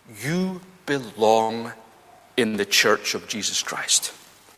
You belong in the church of Jesus Christ.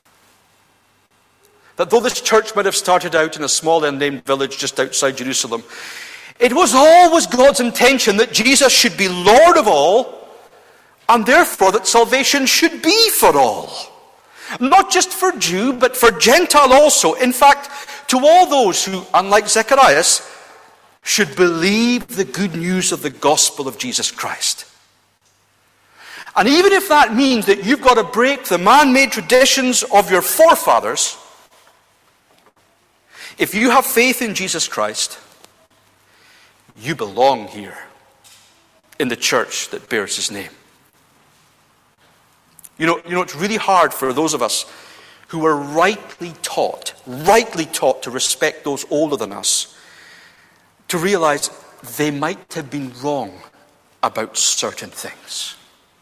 That though this church might have started out in a small unnamed village just outside Jerusalem, it was always God's intention that Jesus should be Lord of all, and therefore that salvation should be for all. Not just for Jew, but for Gentile also. In fact, to all those who, unlike Zacharias, should believe the good news of the gospel of Jesus Christ. And even if that means that you've got to break the man-made traditions of your forefathers, if you have faith in Jesus Christ, you belong here in the church that bears his name. You know, it's really hard for those of us who were rightly taught to respect those older than us, to realize they might have been wrong about certain things.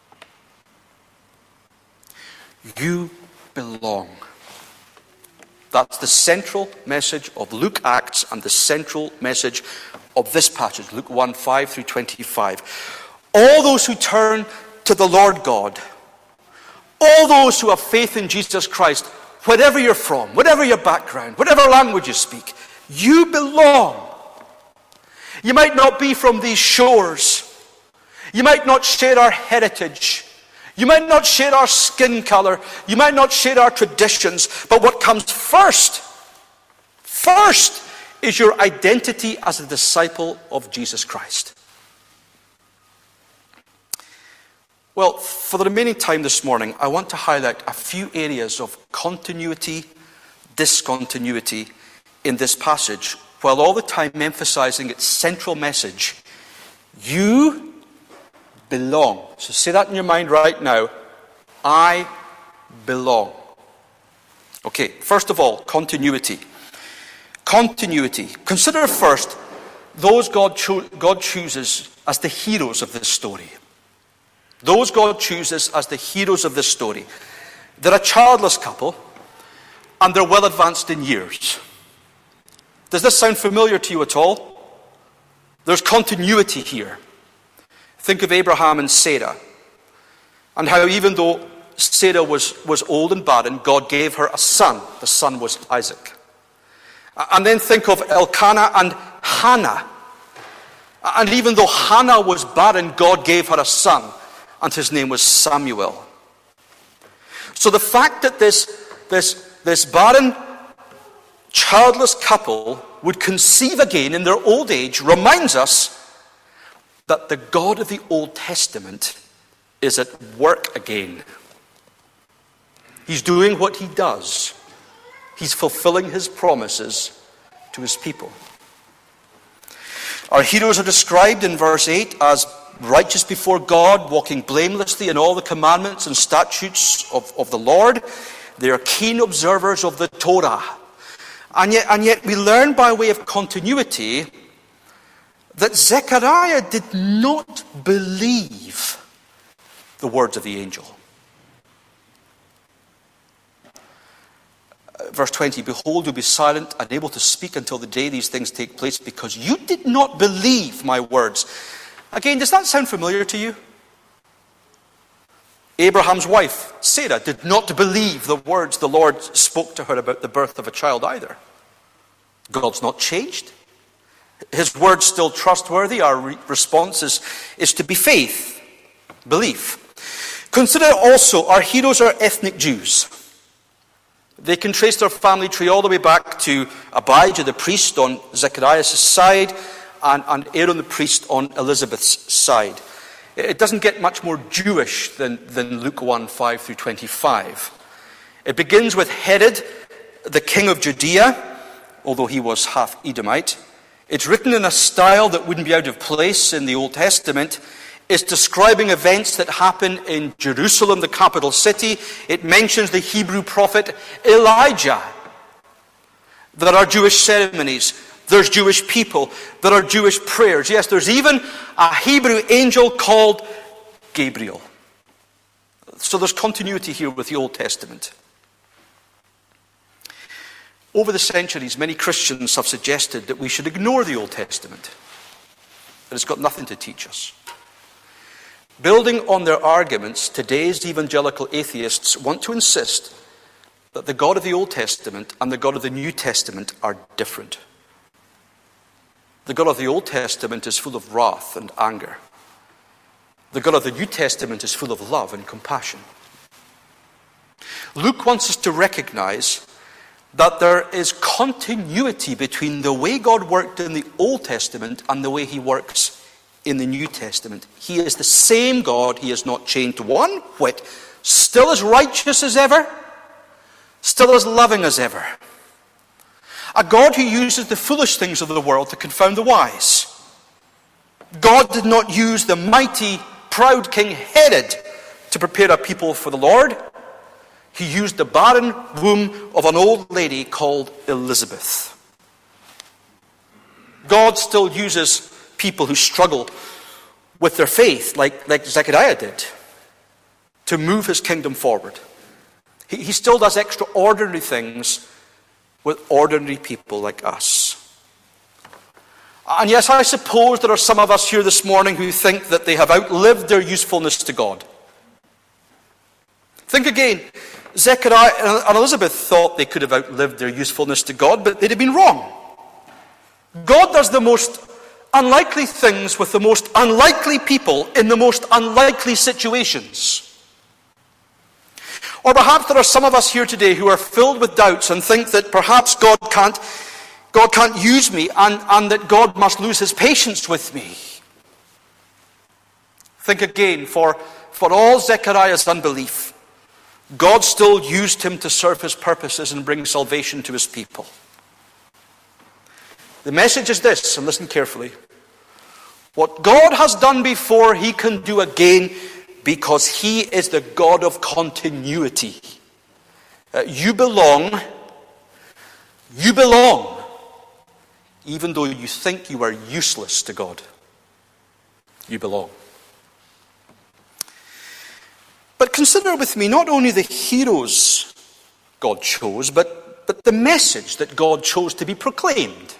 You belong. That's the central message of Luke Acts and the central message of this passage, Luke 1, 5 through 25. All those who turn to the Lord God, all those who have faith in Jesus Christ, wherever you're from, whatever your background, whatever language you speak, you belong. You might not be from these shores. You might not share our heritage. You might not share our skin color. You might not share our traditions. But what comes first is your identity as a disciple of Jesus Christ. Well, for the remaining time this morning, I want to highlight a few areas of continuity, discontinuity in this passage, while all the time emphasizing its central message. You belong. So say that in your mind right now. I belong. Okay, first of all, continuity. Continuity. Consider first those God chooses as the heroes of this story. Those God chooses as the heroes of this story. They're a childless couple, and they're well advanced in years. Does this sound familiar to you at all? There's continuity here. Think of Abraham and Sarah, and how even though Sarah was old and barren, God gave her a son. The son was Isaac. And then think of Elkanah and Hannah. And even though Hannah was barren, God gave her a son, and his name was Samuel. So the fact that this barren, childless couple would conceive again in their old age reminds us that the God of the Old Testament is at work again. He's doing what he does. He's fulfilling his promises to his people. Our heroes are described in verse 8 as righteous before God, walking blamelessly in all the commandments and statutes of the Lord. They are keen observers of the Torah. And yet we learn by way of continuity that Zechariah did not believe the words of the angel. Verse 20, behold, you'll be silent, unable to speak until the day these things take place, because you did not believe my words. Again, does that sound familiar to you? Abraham's wife, Sarah, did not believe the words the Lord spoke to her about the birth of a child either. God's not changed. His word's still trustworthy. Our response is to be faith, belief. Consider also, our heroes are ethnic Jews. They can trace their family tree all the way back to Abijah the priest on Zechariah's side and Aaron the priest on Elizabeth's side. It doesn't get much more Jewish than Luke 1, 5 through 25. It begins with Herod, the king of Judea, although he was half Edomite. It's written in a style that wouldn't be out of place in the Old Testament. It's describing events that happen in Jerusalem, the capital city. It mentions the Hebrew prophet Elijah. There are Jewish ceremonies. There's Jewish people. There are Jewish prayers. Yes, there's even a Hebrew angel called Gabriel. So there's continuity here with the Old Testament. Over the centuries, many Christians have suggested that we should ignore the Old Testament, that it's got nothing to teach us. Building on their arguments, today's evangelical atheists want to insist that the God of the Old Testament and the God of the New Testament are different. The God of the Old Testament is full of wrath and anger. The God of the New Testament is full of love and compassion. Luke wants us to recognize that there is continuity between the way God worked in the Old Testament and the way he works in the New Testament. He is the same God. He has not changed one whit. Still as righteous as ever. Still as loving as ever. A God who uses the foolish things of the world to confound the wise. God did not use the mighty, proud King Herod to prepare a people for the Lord. He used the barren womb of an old lady called Elizabeth. God still uses people who struggle with their faith, like Zechariah did, to move his kingdom forward. He still does extraordinary things with ordinary people like us. And yes, I suppose there are some of us here this morning who think that they have outlived their usefulness to God. Think again. Zechariah and Elizabeth thought they could have outlived their usefulness to God, but they'd have been wrong. God does the most unlikely things with the most unlikely people in the most unlikely situations. Or perhaps there are some of us here today who are filled with doubts and think that perhaps God can't use me and that God must lose his patience with me. Think again, for all Zechariah's unbelief, God still used him to serve his purposes and bring salvation to his people. The message is this, and listen carefully. What God has done before, he can do again because he is the God of continuity. You belong, even though you think you are useless to God. You belong. But consider with me not only the heroes God chose, but the message that God chose to be proclaimed.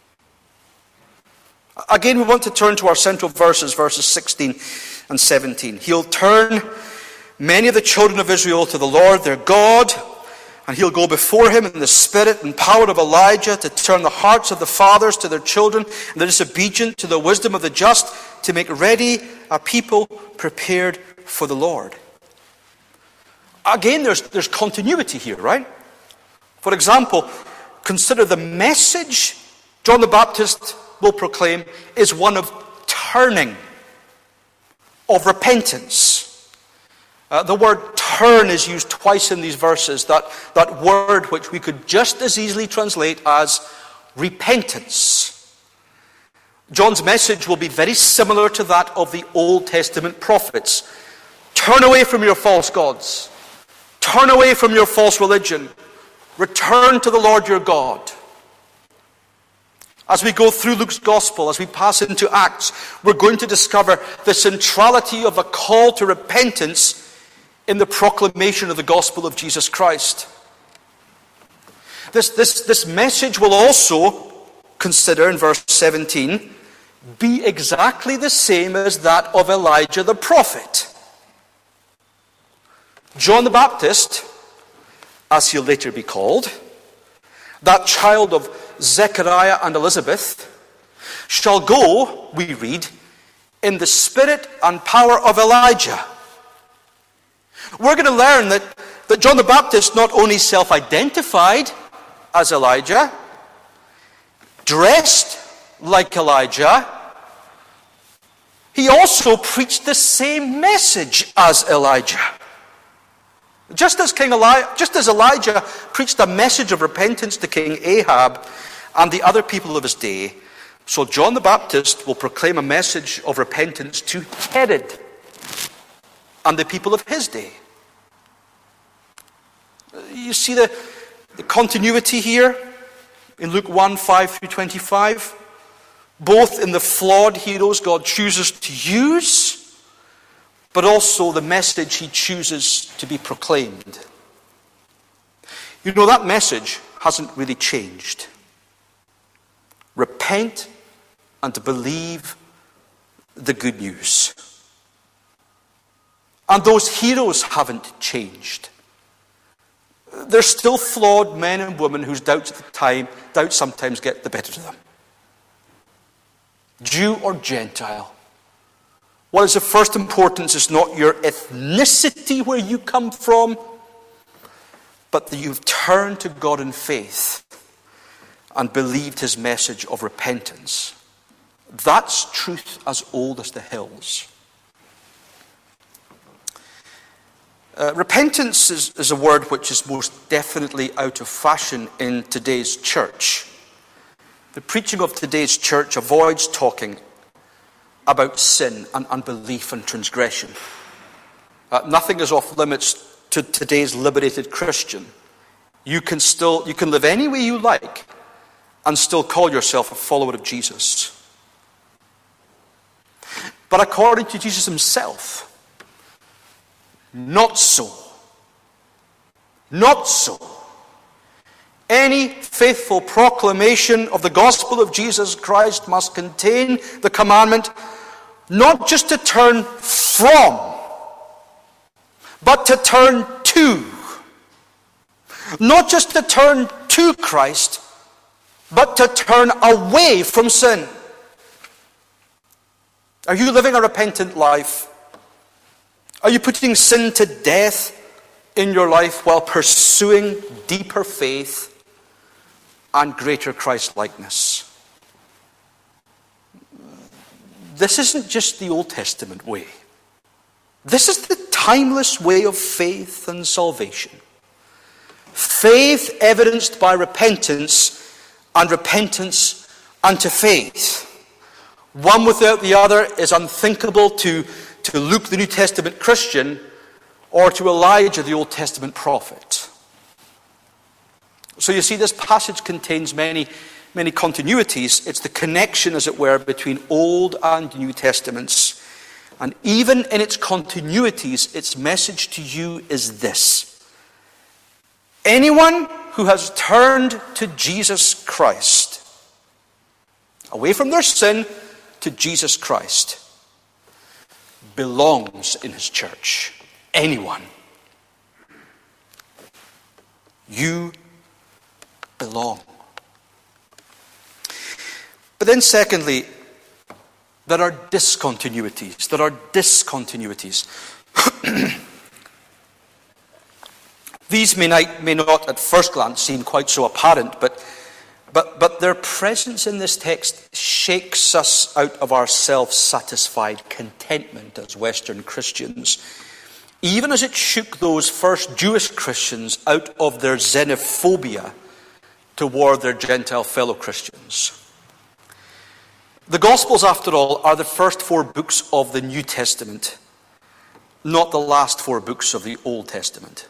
Again, we want to turn to our central verses 16 and 17. He'll turn many of the children of Israel to the Lord their God, and he'll go before him in the spirit and power of Elijah to turn the hearts of the fathers to their children and the disobedient to the wisdom of the just, to make ready a people prepared for the Lord. Again, there's continuity here, right? For example, consider the message John the Baptist will proclaim is one of turning, of repentance. The word turn is used twice in these verses, that word which we could just as easily translate as repentance. John's message will be very similar to that of the Old Testament prophets. Turn away from your false gods. Turn away from your false religion. Return to the Lord your God. As we go through Luke's gospel, as we pass into Acts, we're going to discover the centrality of a call to repentance in the proclamation of the gospel of Jesus Christ. This message will also, consider in verse 17, be exactly the same as that of Elijah the prophet. John the Baptist, as he'll later be called, that child of Zechariah and Elizabeth, shall go, we read, in the spirit and power of Elijah. We're going to learn that John the Baptist not only self-identified as Elijah, dressed like Elijah, he also preached the same message as Elijah. Just as Elijah preached a message of repentance to King Ahab and the other people of his day, so John the Baptist will proclaim a message of repentance to Herod and the people of his day. You see the continuity here in Luke 1, 5 through 25? Both in the flawed heroes God chooses to use, but also the message he chooses to be proclaimed. You know, that message hasn't really changed. Repent and believe the good news. And those heroes haven't changed. They're still flawed men and women whose doubts sometimes get the better of them. Jew or Gentile. What is of first importance is not your ethnicity, where you come from, but that you've turned to God in faith and believed his message of repentance. That's truth as old as the hills. Repentance is a word which is most definitely out of fashion in today's church. The preaching of today's church avoids talking about sin and unbelief and transgression. Nothing is off limits to today's liberated Christian. You can live any way you like and still call yourself a follower of Jesus. But according to Jesus himself, not so. Not so. Any faithful proclamation of the gospel of Jesus Christ must contain the commandment not just to turn from, but to turn to. Not just to turn to Christ, but to turn away from sin. Are you living a repentant life? Are you putting sin to death in your life while pursuing deeper faith and greater Christ-likeness? This isn't just the Old Testament way. This is the timeless way of faith and salvation. Faith evidenced by repentance, and repentance unto faith. One without the other is unthinkable to Luke, the New Testament Christian, or to Elijah, the Old Testament prophet. So you see, this passage contains many continuities. It's the connection, as it were, between Old and New Testaments. And even in its continuities, its message to you is this: anyone who has turned to Jesus Christ, away from their sin to Jesus Christ, belongs in his church. Anyone. You belong. But then secondly, there are discontinuities. These may not at first glance seem quite so apparent, but their presence in this text shakes us out of our self-satisfied contentment as Western Christians, even as it shook those first Jewish Christians out of their xenophobia toward their Gentile fellow Christians. The Gospels, after all, are the first 4 books of the New Testament, not the last 4 books of the Old Testament.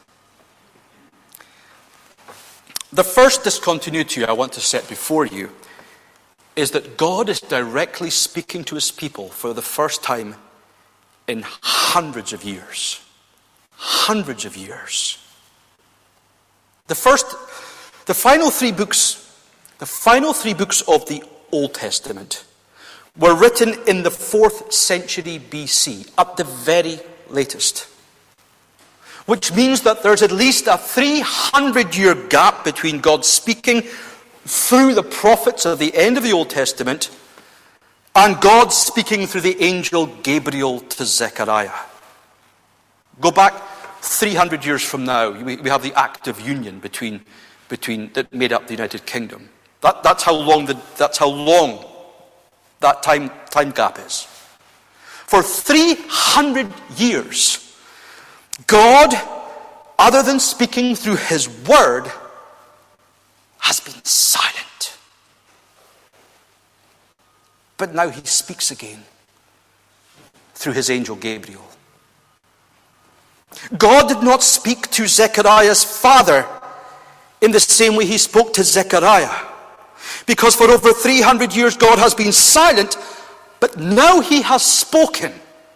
The first discontinuity I want to set before you is that God is directly speaking to his people for the first time in hundreds of years. Hundreds of years. The final three books of the Old Testament were written in the 4th century BC, at the very latest. Which means that there's at least a 300-year gap between God speaking through the prophets at the end of the Old Testament and God speaking through the angel Gabriel to Zechariah. Go back 300 years from now, we have the Act of Union between that made up the United Kingdom. That's how long that time gap is. For 300 years, God, other than speaking through his word, has been silent. But now he speaks again through his angel Gabriel. God did not speak to Zechariah's father in the same way he spoke to Zechariah. Because for over 300 years God has been silent, but now he has spoken.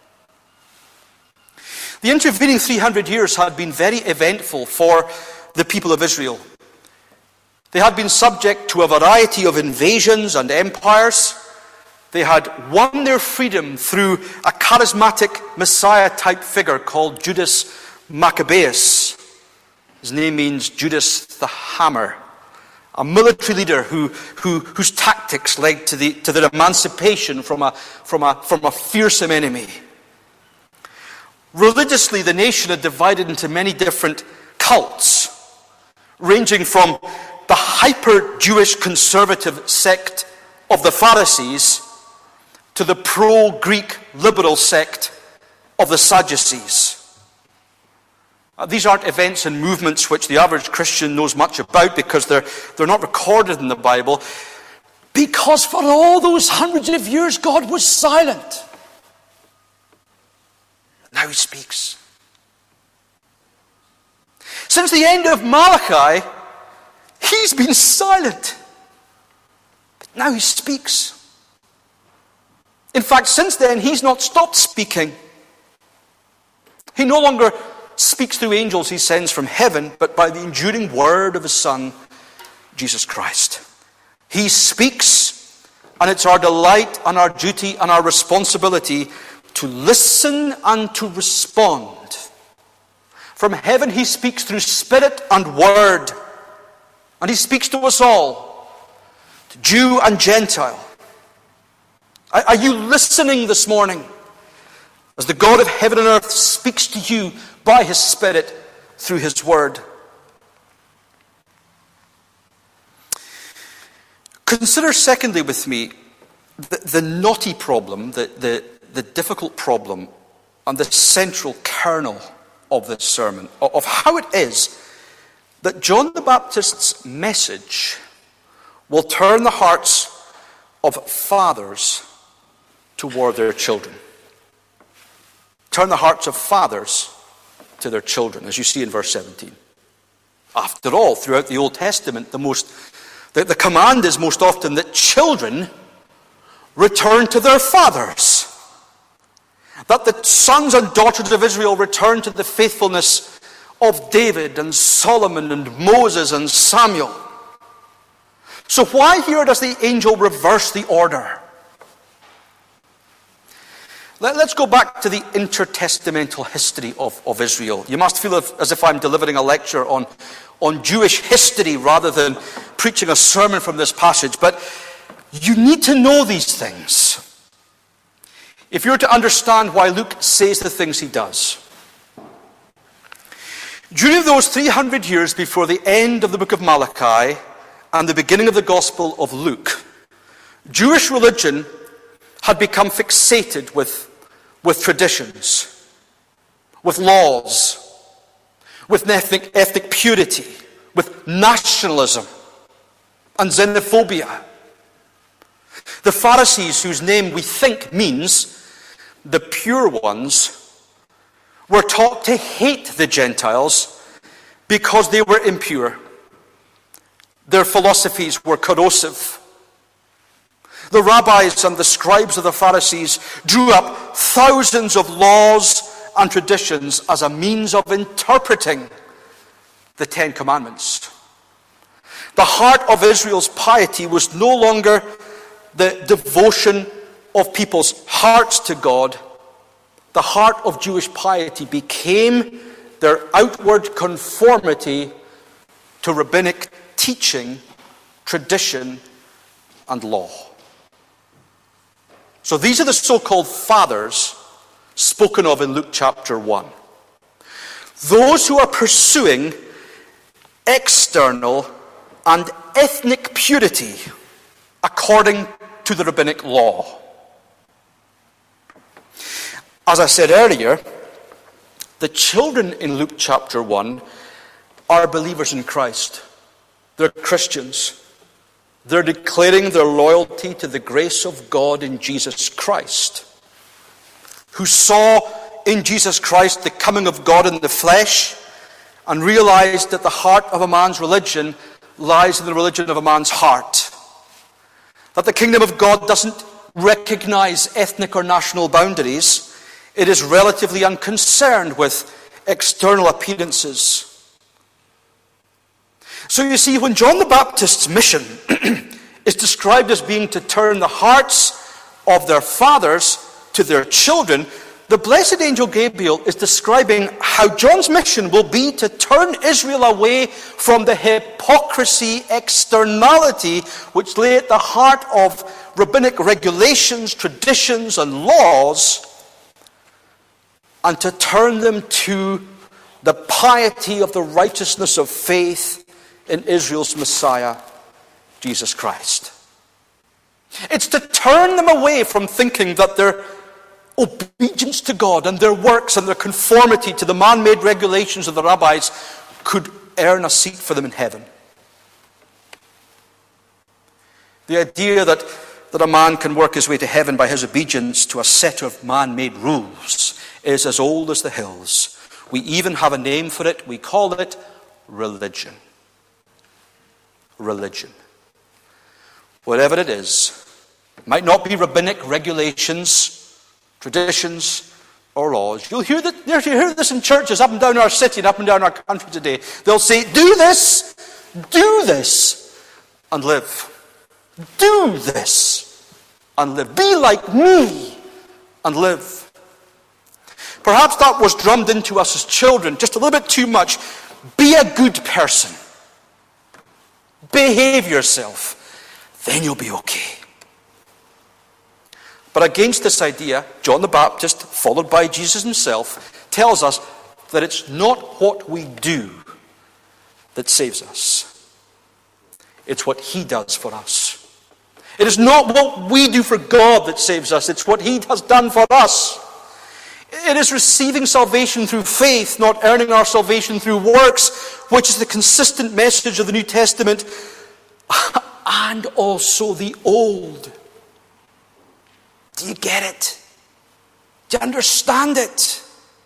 The intervening 300 years had been very eventful for the people of Israel. They had been subject to a variety of invasions and empires. They had won their freedom through a charismatic Messiah-type figure called Judas Maccabeus. His name means Judas the Hammer, a military leader whose tactics led to their emancipation from a fearsome enemy. Religiously, the nation had divided into many different cults, ranging from the hyper-Jewish conservative sect of the Pharisees to the pro-Greek liberal sect of the Sadducees. These aren't events and movements which the average Christian knows much about because they're not recorded in the Bible, because for all those hundreds of years God was silent. Now he speaks. Since the end of Malachi, he's been silent. But now he speaks. In fact, since then, he's not stopped speaking. He no longer speaks through angels he sends from heaven, but by the enduring word of his Son, Jesus Christ. He speaks, and it's our delight and our duty and our responsibility to listen and to respond. From heaven he speaks through Spirit and Word, and he speaks to us all, to Jew and Gentile. Are you listening this morning as the God of heaven and earth speaks to you by his Spirit through his Word? Consider secondly with me the knotty problem, the difficult problem, and the central kernel of this sermon, of how it is that John the Baptist's message will turn the hearts of fathers toward their children. Turn the hearts of fathers to their children, as you see in verse 17. After all, throughout the Old Testament, the command is most often that children return to their fathers. That the sons and daughters of Israel return to the faithfulness of David and Solomon and Moses and Samuel. So why here does the angel reverse the order? Let's go back to the intertestamental history of Israel. You must feel as if I'm delivering a lecture on Jewish history rather than preaching a sermon from this passage. But you need to know these things if you're to understand why Luke says the things he does. During those 300 years before the end of the book of Malachi and the beginning of the Gospel of Luke, Jewish religion had become fixated with traditions, with laws, with ethnic purity, with nationalism and xenophobia. The Pharisees, whose name we think means the pure ones, were taught to hate the Gentiles because they were impure. Their philosophies were corrosive. The rabbis and the scribes of the Pharisees drew up thousands of laws and traditions as a means of interpreting the Ten Commandments. The heart of Israel's piety was no longer the devotion of people's hearts to God. The heart of Jewish piety became their outward conformity to rabbinic teaching, tradition, and law. So these are the so-called fathers spoken of in Luke chapter 1. Those who are pursuing external and ethnic purity according to the rabbinic law. As I said earlier, the children in Luke chapter 1 are believers in Christ. They're Christians. They're declaring their loyalty to the grace of God in Jesus Christ, who saw in Jesus Christ the coming of God in the flesh and realized that the heart of a man's religion lies in the religion of a man's heart. That the kingdom of God doesn't recognize ethnic or national boundaries. It is relatively unconcerned with external appearances. So you see, when John the Baptist's mission is described as being to turn the hearts of their fathers to their children, the blessed angel Gabriel is describing how John's mission will be to turn Israel away from the hypocrisy, externality, which lay at the heart of rabbinic regulations, traditions, and laws, and to turn them to the piety of the righteousness of faith in Israel's Messiah, Jesus Christ. It's to turn them away from thinking that their obedience to God and their works and their conformity to the man-made regulations of the rabbis could earn a seat for them in heaven. The idea that a man can work his way to heaven by his obedience to a set of man-made rules is as old as the hills. We even have a name for it. We call it religion. Religion. Whatever it is, it might not be rabbinic regulations, traditions, or laws. You'll hear this in churches up and down our city and up and down our country today. They'll say, do this, and live. Do this, and live. Be like me, and live. Perhaps that was drummed into us as children just a little bit too much. Be a good person. Behave yourself. Then you'll be okay. But against this idea, John the Baptist, followed by Jesus himself, tells us that it's not what we do that saves us. It's what he does for us. It is not what we do for God that saves us. It's what he has done for us. It is receiving salvation through faith, not earning our salvation through works, which is the consistent message of the New Testament and also the Old. Do you get it? Do you understand it?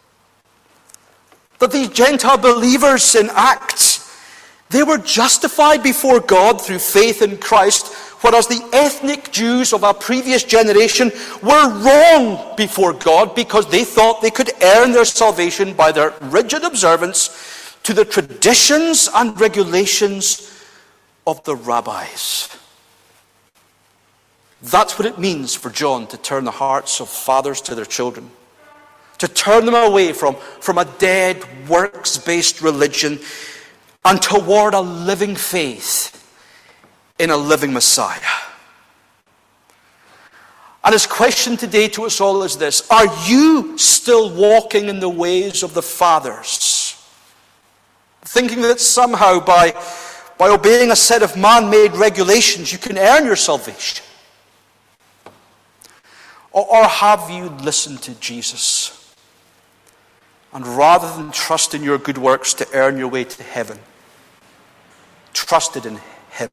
That these Gentile believers in Acts, they were justified before God through faith in Christ, whereas the ethnic Jews of a previous generation were wrong before God because they thought they could earn their salvation by their rigid observance to the traditions and regulations of the rabbis. That's what it means for John to turn the hearts of fathers to their children, to turn them away from a dead, works-based religion and toward a living faith in a living Messiah. And his question today to us all is this: are you still walking in the ways of the fathers? Thinking that somehow by obeying a set of man-made regulations you can earn your salvation? Or have you listened to Jesus? And rather than trust in your good works to earn your way to heaven, trusted in him?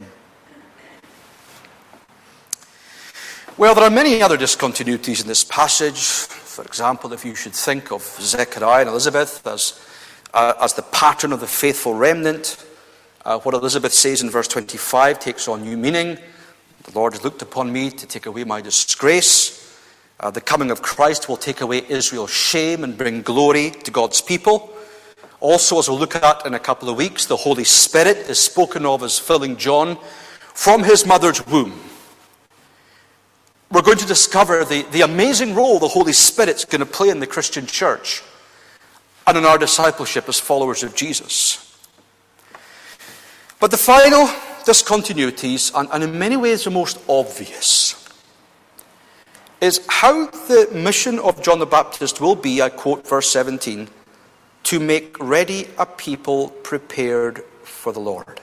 Well, there are many other discontinuities in this passage. For example, if you should think of Zechariah and Elizabeth as the pattern of the faithful remnant, what Elizabeth says in verse 25 takes on new meaning. The Lord has looked upon me to take away my disgrace. The coming of Christ will take away Israel's shame and bring glory to God's people. Also, as we'll look at in a couple of weeks, the Holy Spirit is spoken of as filling John from his mother's womb. We're going to discover the amazing role the Holy Spirit's going to play in the Christian church and in our discipleship as followers of Jesus. But the final discontinuities, and in many ways the most obvious, is how the mission of John the Baptist will be, I quote verse 17, to make ready a people prepared for the Lord.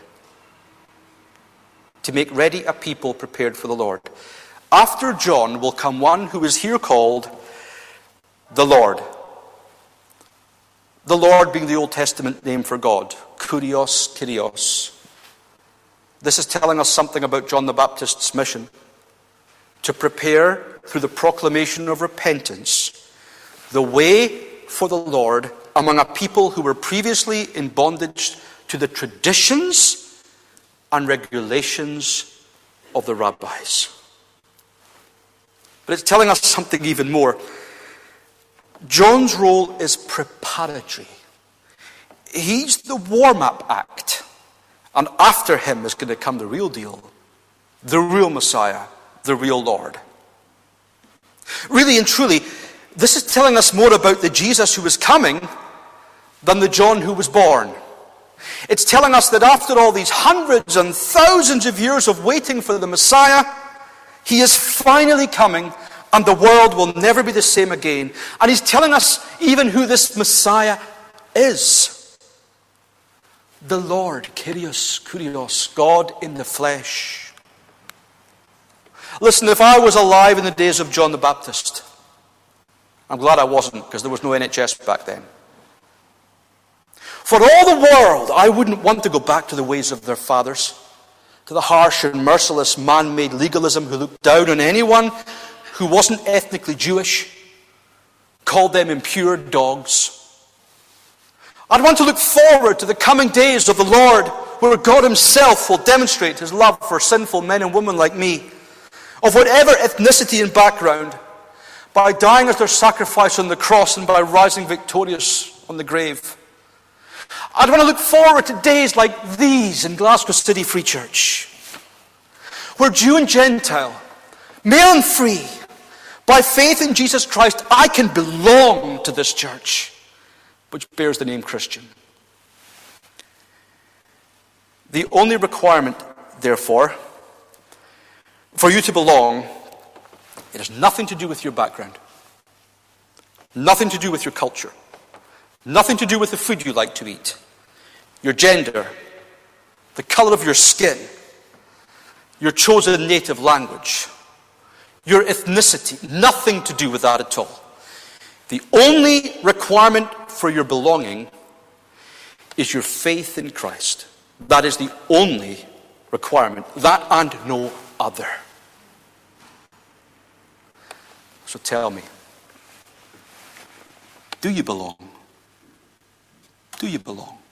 To make ready a people prepared for the Lord. After John will come one who is here called the Lord. The Lord being the Old Testament name for God. Kurios, Kyrios. This is telling us something about John the Baptist's mission. To prepare, through the proclamation of repentance, the way for the Lord among a people who were previously in bondage to the traditions and regulations of the rabbis. But it's telling us something even more. John's role is preparatory. He's the warm-up act. And after him is going to come the real deal. The real Messiah. The real Lord. Really and truly, this is telling us more about the Jesus who was coming than the John who was born. It's telling us that after all these hundreds and thousands of years of waiting for the Messiah, he is finally coming, and the world will never be the same again. And he's telling us even who this Messiah is. The Lord, Kyrios, Kurios, God in the flesh. Listen, if I was alive in the days of John the Baptist, I'm glad I wasn't, because there was no NHS back then. For all the world, I wouldn't want to go back to the ways of their fathers, to the harsh and merciless man-made legalism who looked down on anyone who wasn't ethnically Jewish, called them impure dogs. I'd want to look forward to the coming days of the Lord, where God himself will demonstrate his love for sinful men and women like me, of whatever ethnicity and background, by dying as their sacrifice on the cross and by rising victorious on the grave. I'd want to look forward to days like these in Glasgow City Free Church, where Jew and Gentile, male and free, by faith in Jesus Christ, I can belong to this church, which bears the name Christian. The only requirement, therefore, for you to belong, it has nothing to do with your background, nothing to do with your culture, nothing to do with the food you like to eat, your gender, the color of your skin, your chosen native language, your ethnicity. Nothing to do with that at all. The only requirement for your belonging is your faith in Christ. That is the only requirement. That and no other. So tell me, do you belong? Do you belong?